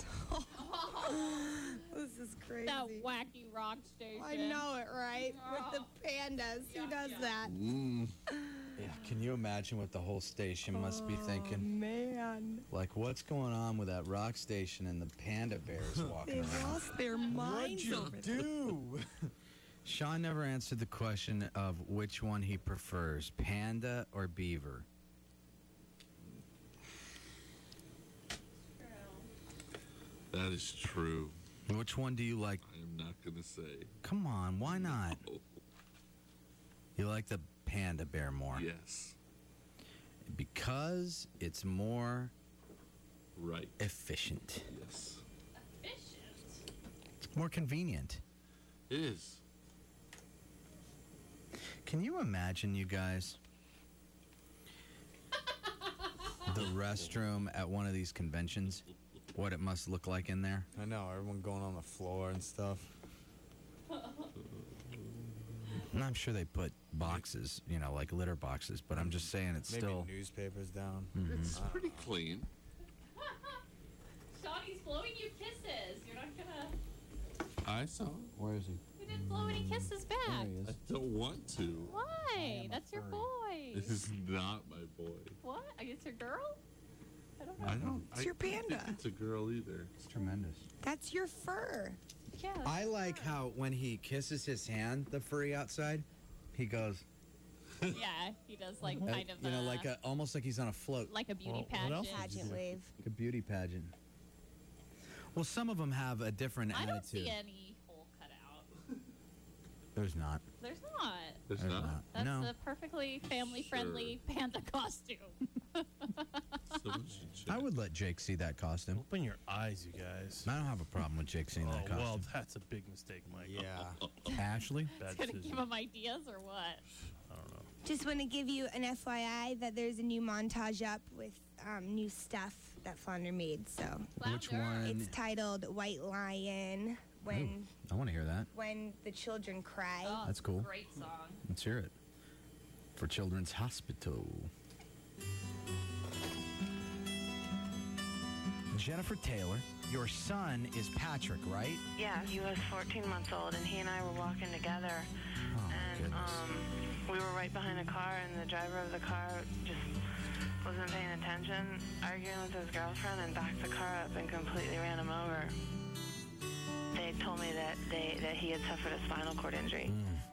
This is crazy. That wacky rock station. I know it, right? With the pandas. Who does that? Yeah, can you imagine what the whole station must be thinking? Man. Like, what's going on with that rock station and the panda bears walking They've around? lost their minds over What'd there. you do? Sean never answered the question of which one he prefers, panda or beaver. That is true. Which one do you like? I am not going to say. Come on, why not? Oh, You like the panda bear more. yes. Because it's more Right. efficient. Yes. Efficient. It's more convenient. It is. Can you imagine, you guys, the restroom at one of these conventions? What it must look like in there? I know, everyone going on the floor and stuff. And I'm sure they put boxes, you know, like litter boxes, but I'm just saying it's Maybe still. newspapers down. It's pretty clean. Shawnee's blowing you kisses. You're not gonna. I saw. Where is he? You didn't blow any kisses back. I don't want to. Why? That's your boy. This is not my boy. What? It's your girl? I don't know. I don't. It's your I don't panda. think it's a girl either. It's tremendous. That's your fur. Yeah. I like how when he kisses his hand, the furry outside, he goes, Yeah, he does like kind of you know, like almost like he's on a float. like a beauty Well, what else pageant. Pageant wave. Like a beauty pageant. Well, some of them have a different I don't attitude. see any hole cut out. There's not. There's not. There's There's not. not. That's No. a perfectly family-friendly panda costume. Someone should check. I would let Jake see that costume. Open your eyes, you guys. I don't have a problem with Jake seeing that Oh, costume. well, that's a big mistake, Mike. Yeah. Ashley? Bad Gonna decision. give him ideas or what? I don't know. Just want to give you an FYI that there's a new montage up with new stuff that Flounder made. So Which Flounder. one? it's titled White Lion. When I want to hear that. when the children cry. Oh, That's cool. Great song. Let's hear it. For Children's Hospital. Jennifer Taylor, your son is Patrick, right? Yeah, he was 14 months old, and he and I were walking together. Oh, And we were right behind a car, and the driver of the car just wasn't paying attention, arguing with his girlfriend, and backed the car up and completely ran him over. They told me that he had suffered a spinal cord injury.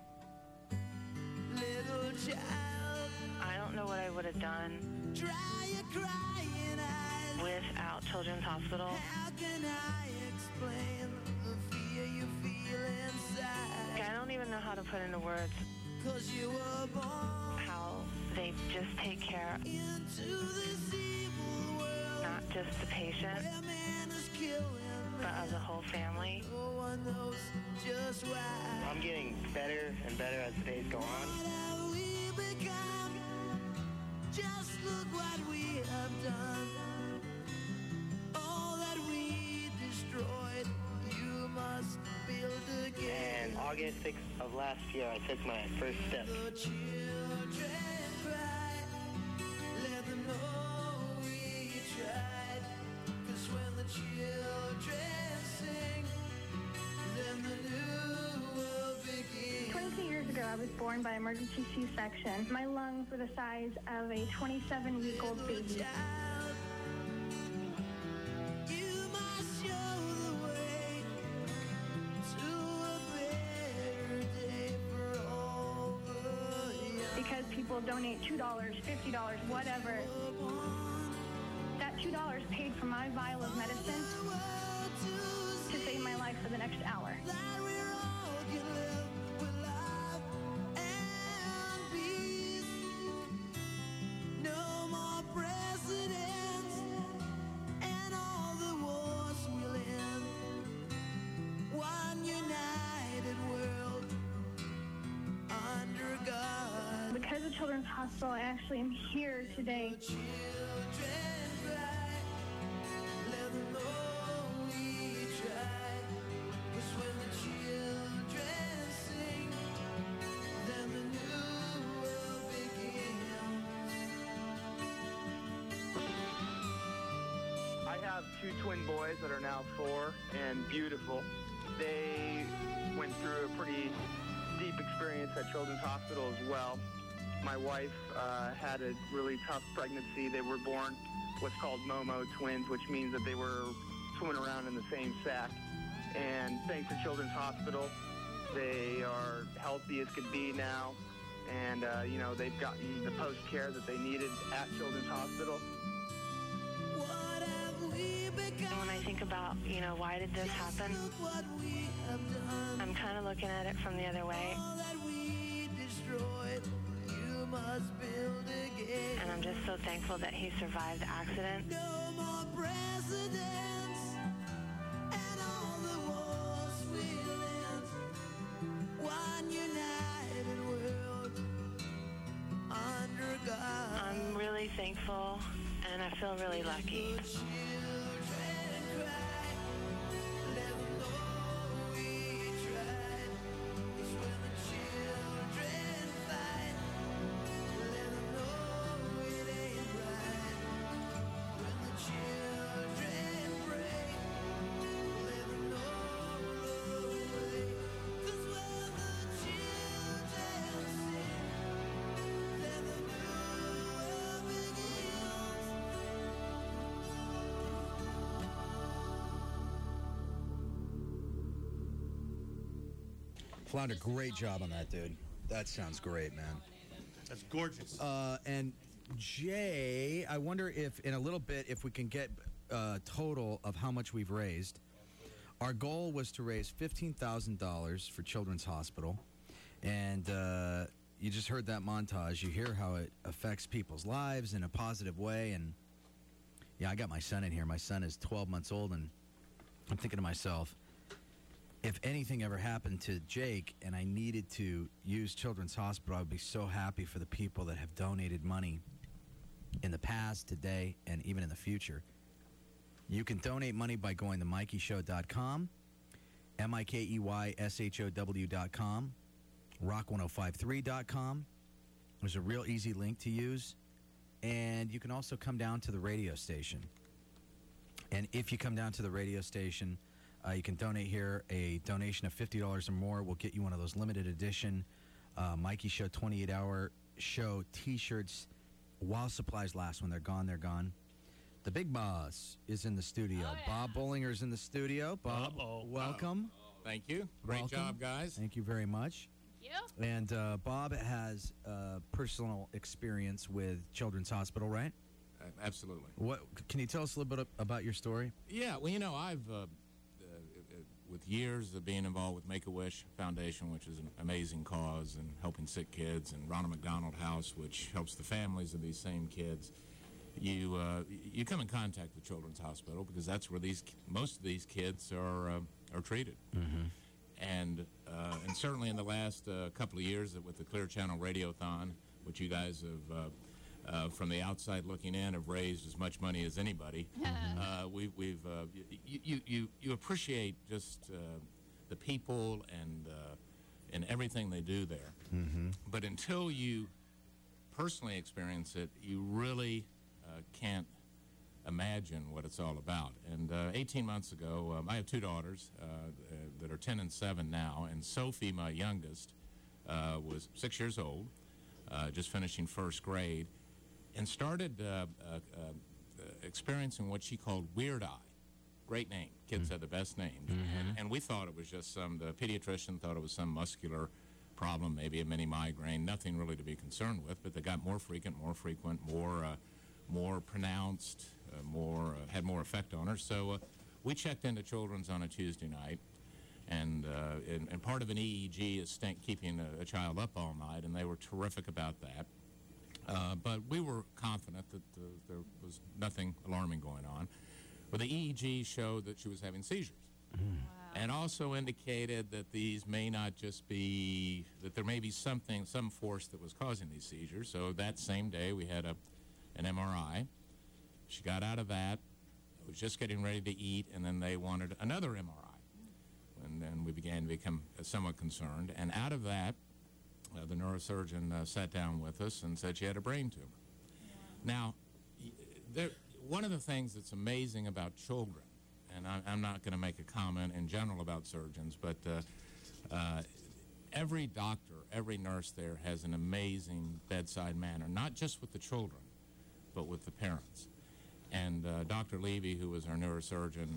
Little child, I don't know what I would have done dry your crying eyes. without Children's Hospital. How can I explain the fear you feel inside? I don't even know how to put into words 'Cause you were born how they just take care into this evil just the patient, but of the whole family. I'm getting better and better as the days go on. Just look what we have done. All that we destroyed, you must build again. And August 6th of last year, I took my first step. The children cry, let them know we tried. 'Cause when the children sing, then the new world begins. 22 years ago, I was born by emergency C-section. My lungs were the size of a 27-week-old baby. You must show the way to a better day for all the young. Because people donate $2, $50, whatever. That $2 paid for my vial of medicine to save my life for the next hour. That we all can live with love and peace. No more presidents and all the wars will end. One united world under God. Because of Children's Hospital, I actually am here today. Let them know we tried. 'Cause when the children sing, then the new world begins. I have two twin boys that are now 4 and beautiful. They went through a pretty deep experience at Children's Hospital as well. My wife had a really tough pregnancy. They were born what's called Momo twins, which means that they were swimming around in the same sack. And thanks to Children's Hospital, they are healthy as could be now. And, they've gotten the post-care that they needed at Children's Hospital. And when I think about, why did this happen, I'm kind of looking at it from the other way. And I'm just so thankful that he survived the accident. No more presidents and all the wars will end. One united world under God. I'm really thankful, and I feel really lucky. Flounder, great job on that, dude. That sounds great, man. That's gorgeous. And Jay, I wonder if in a little bit if we can get a total of how much we've raised. Our goal was to raise $15,000 for Children's Hospital, and you just heard that montage. You hear how it affects people's lives in a positive way, and yeah, I got my son in here. My son is 12 months old, and I'm thinking to myself, if anything ever happened to Jake and I needed to use Children's Hospital, I would be so happy for the people that have donated money in the past, today, and even in the future. You can donate money by going to MikeyShow.com, MikeyShow.com, Rock1053.com. There's a real easy link to use. And you can also come down to the radio station. And if you come down to the radio station, you can donate here. A donation of $50 or more will get you one of those limited edition Mikey Show 28-hour show T-shirts while supplies last. When they're gone, they're gone. The big boss is in the studio. Oh, yeah. Bob Bollinger's in the studio. Bob, welcome. Thank you. Great job, guys. Thank you very much. Thank you. And Bob has personal experience with Children's Hospital, right? Absolutely. What can you tell us a little bit about your story? Yeah, well, I've with years of being involved with Make-A-Wish Foundation, which is an amazing cause, and helping sick kids, and Ronald McDonald House, which helps the families of these same kids. you come in contact with Children's Hospital because that's where most of these kids are treated. And certainly in the last couple of years with the Clear Channel Radiothon, which you guys have, from the outside looking in, have raised as much money as anybody. You appreciate just the people and everything they do there. But until you personally experience it, you really can't imagine what it's all about. And 18 months ago, I have two daughters that are 10 and 7 now, and Sophie, my youngest, was 6 years old, just finishing first grade, and started experiencing what she called weird eye. Great name. Kids had the best names. And we thought it was just the pediatrician thought it was some muscular problem, maybe a mini migraine, nothing really to be concerned with, but they got more frequent, more pronounced, had more effect on her. So we checked into Children's on a Tuesday night, and part of an EEG is keeping a child up all night, and they were terrific about that. But we were confident that there was nothing alarming going on. Well, the EEG showed that she was having seizures. And also indicated that these may not just be, that there may be some force that was causing these seizures. So that same day we had an MRI. She got out of that, was just getting ready to eat, and then they wanted another MRI. And then we began to become somewhat concerned. And out of that, the neurosurgeon sat down with us and said she had a brain tumor. Now, one of the things that's amazing about children, and I'm not going to make a comment in general about surgeons, but every doctor, every nurse there has an amazing bedside manner, not just with the children, but with the parents. And Dr. Levy, who was our neurosurgeon,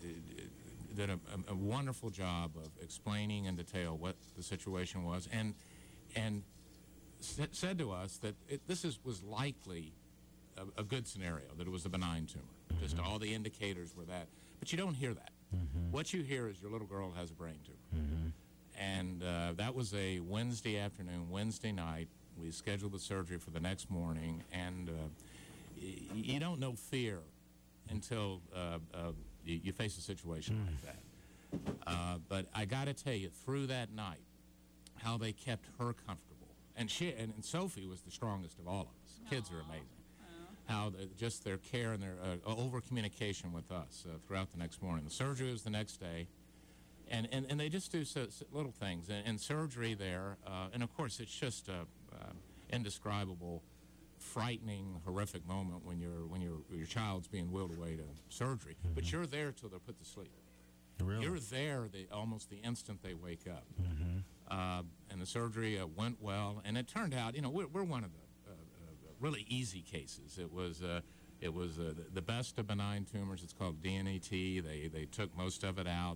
did a wonderful job of explaining in detail what the situation was, and said to us that this was likely a good scenario, that it was a benign tumor. Just all the indicators were that. But you don't hear that. What you hear is your little girl has a brain tumor. And that was a Wednesday afternoon, Wednesday night. We scheduled the surgery for the next morning, and you don't know fear until you face a situation like that. But I got to tell you, through that night, how they kept her comfortable. And Sophie was the strongest of all of us. Kids are amazing. How just their care and their over-communication with us throughout the next morning. The surgery was the next day. And they just do little things. And surgery there, and of course, it's just an indescribable, frightening, horrific moment when your child's being wheeled away to surgery. But you're there till they're put to sleep. Really? You're there almost the instant they wake up. And the surgery went well. And it turned out, we're one of the really easy cases. It was the best of benign tumors. It's called DNET. They took most of it out.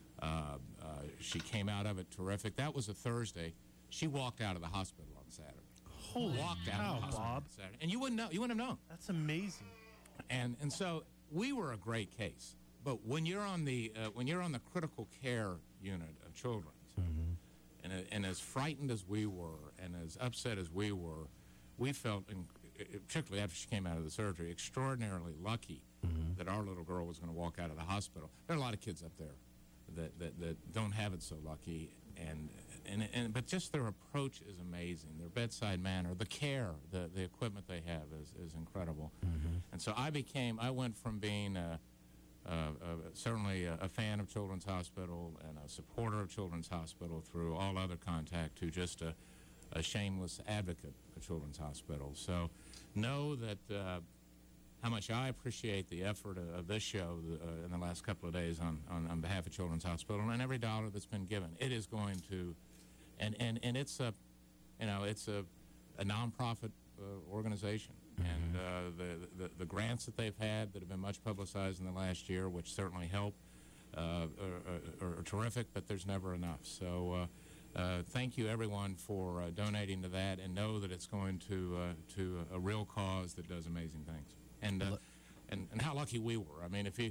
She came out of it terrific. That was a Thursday. She walked out of the hospital on Saturday. Holy walked out cow, of the hospital Bob. on Saturday. And you wouldn't know. You wouldn't have known. That's amazing. And so we were a great case. But when you're on the critical care unit of Children's, and as frightened as we were, and as upset as we were, we felt, particularly after she came out of the surgery, extraordinarily lucky that our little girl was going to walk out of the hospital. There are a lot of kids up there that don't have it so lucky, but just their approach is amazing. Their bedside manner, the care, the equipment they have is incredible. And so I went from being certainly a fan of Children's Hospital and a supporter of Children's Hospital through all other contact to just a shameless advocate of Children's Hospital. So know that how much I appreciate the effort of this show in the last couple of days on behalf of Children's Hospital, and every dollar that's been given. It is going to, and it's a nonprofit organization, and the grants that they've had that have been much publicized in the last year, which certainly help, are terrific, but there's never enough. So thank you, everyone, for donating to that, and know that it's going to a real cause that does amazing things. And how lucky we were. I mean, if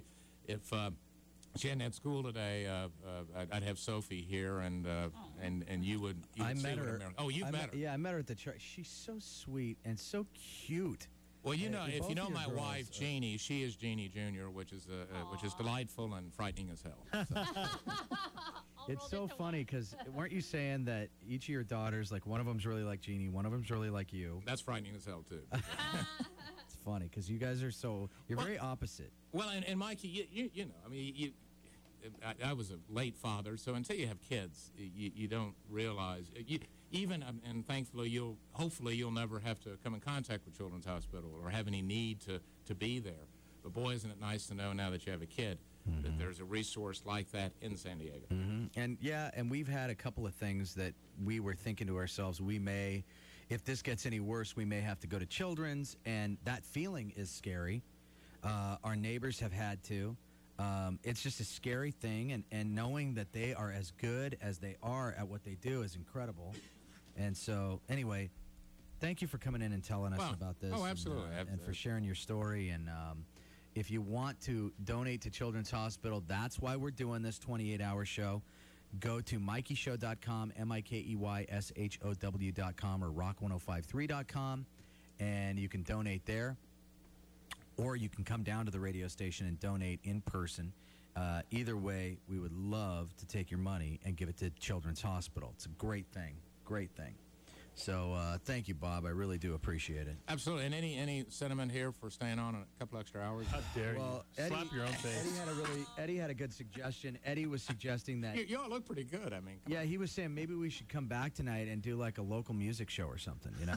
she hadn't had school today, I'd have Sophie here, and you would. I see met what her. Oh, you've met her. Yeah, I met her at the church. She's so sweet and so cute. Well, you know, if both you know of your my girls wife, are- Jeannie, she is Jeannie Jr., which is delightful and frightening as hell. So. It's so funny because weren't you saying that each of your daughters, like one of them's really like Jeannie, one of them's really like you? That's frightening as hell, too. It's funny because you guys are you're very opposite. Well, and Mikey, you know, I mean, I was a late father, so until you have kids, you don't realize. And thankfully, hopefully you'll never have to come in contact with Children's Hospital or have any need to be there. But boy, isn't it nice to know now that you have a kid that there's a resource like that in San Diego. And we've had a couple of things that we were thinking to ourselves, we may, if this gets any worse, we may have to go to Children's, and that feeling is scary. Our neighbors have had to. It's just a scary thing, and knowing that they are as good as they are at what they do is incredible. And so, anyway, thank you for coming in and telling us about this. Oh, absolutely. And for sharing your story. And if you want to donate to Children's Hospital, that's why we're doing this 28-hour show. Go to MikeyShow.com, MikeyShow.com, or Rock1053.com, and you can donate there. Or you can come down to the radio station and donate in person. Either way, we would love to take your money and give it to Children's Hospital. It's a great thing. Great thing. So thank you, Bob. I really do appreciate it. Absolutely. And any sentiment here for staying on a couple extra hours? How dare you? Eddie, Slap your own face. Eddie had a good suggestion. Eddie was suggesting that. You all look pretty good. I mean, he was saying maybe we should come back tonight and do like a local music show or something. You know,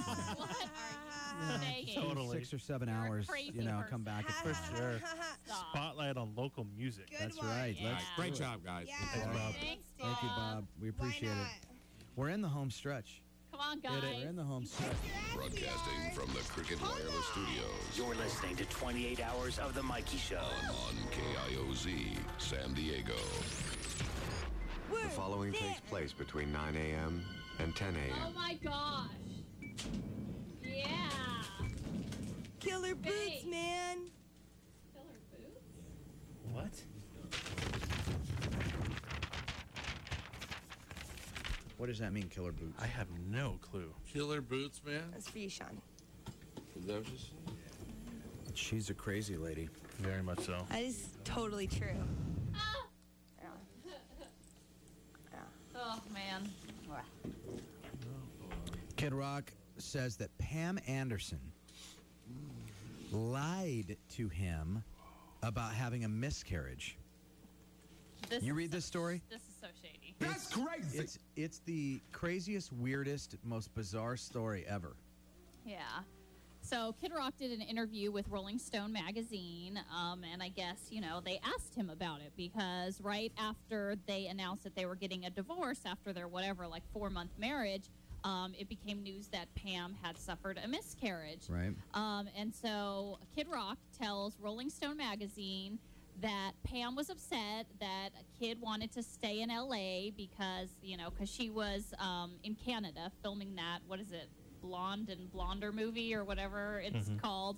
Totally. 6 or 7 hours. You know, come back For sure. Spotlight on local music. That's right. Great job, guys. Thanks, Bob. Thank you, Bob. We appreciate it. We're in the home stretch. Come on, guys. We're in the home stretch. Broadcasting from the Cricket Wireless Studios. You're listening to 28 Hours of the Mikey Show. On KIOZ, San Diego. The following takes place between 9 a.m. and 10 a.m. Oh my gosh. Yeah. Killer boots, man. Killer boots? What? What does that mean, killer boots? I have no clue. Killer boots, man? That's for you, Sean. Is that what you said? She's a crazy lady. Very much so. That is totally true. Oh, man. Kid Rock says that Pam Anderson lied to him about having a miscarriage. You read this story? This is so shady. That's crazy. It's the craziest, weirdest, most bizarre story ever. Yeah. So Kid Rock did an interview with Rolling Stone magazine, and I guess, they asked him about it because right after they announced that they were getting a divorce after their 4-month marriage, it became news that Pam had suffered a miscarriage. Right. And so Kid Rock tells Rolling Stone magazine that Pam was upset that a Kid wanted to stay in L.A. because she was in Canada filming that, what is it, Blonde and Blonder movie or whatever it's called.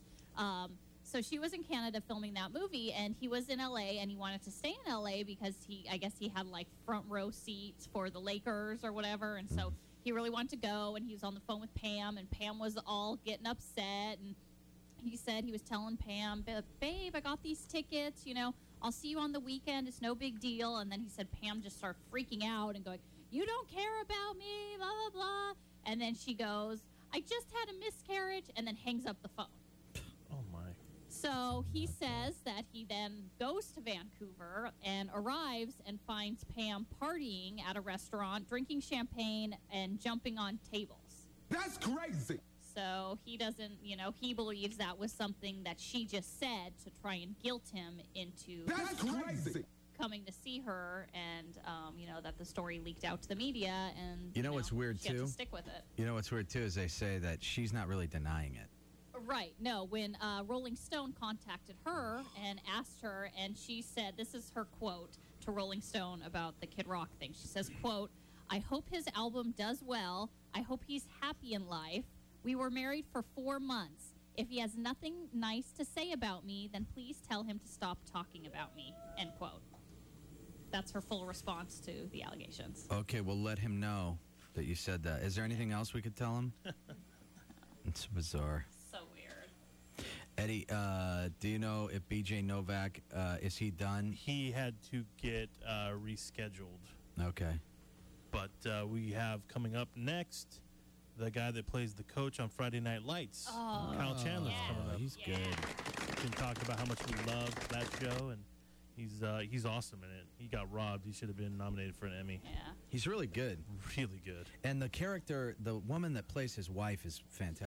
So she was in Canada filming that movie, and he was in L.A., and he wanted to stay in L.A. because I guess he had front row seats for the Lakers or whatever, and so he really wanted to go, and he was on the phone with Pam, and Pam was all getting upset, and he said he was telling Pam, babe, I got these tickets, I'll see you on the weekend, it's no big deal. And then he said Pam just started freaking out and going, you don't care about me, blah, blah, blah. And then she goes, I just had a miscarriage, and then hangs up the phone. Oh, my. So he says that he then goes to Vancouver and arrives and finds Pam partying at a restaurant, drinking champagne and jumping on tables. That's crazy. So he doesn't, he believes that was something that she just said to try and guilt him into coming to see her, and, that the story leaked out to the media, and, what's weird, she had too? to stick with it. You know what's weird, too, is they say that she's not really denying it. Right. No, when Rolling Stone contacted her and asked her, and she said, this is her quote to Rolling Stone about the Kid Rock thing. She says, quote, I hope his album does well. I hope he's happy in life. We were married for 4 months. If he has nothing nice to say about me, then please tell him to stop talking about me, end quote. That's her full response to the allegations. Okay, well, let him know that you said that. Is there anything else we could tell him? It's bizarre. So weird. Eddie, do you know if BJ Novak, is he done? He had to get rescheduled. Okay. But we have coming up next the guy that plays the coach on Friday Night Lights. Kyle Chandler's coming up. He's good. We can talk about how much we love that show, and he's awesome in it. He got robbed. He should have been nominated for an Emmy. Yeah. He's really good. Really good. And the character, the woman that plays his wife is fantastic.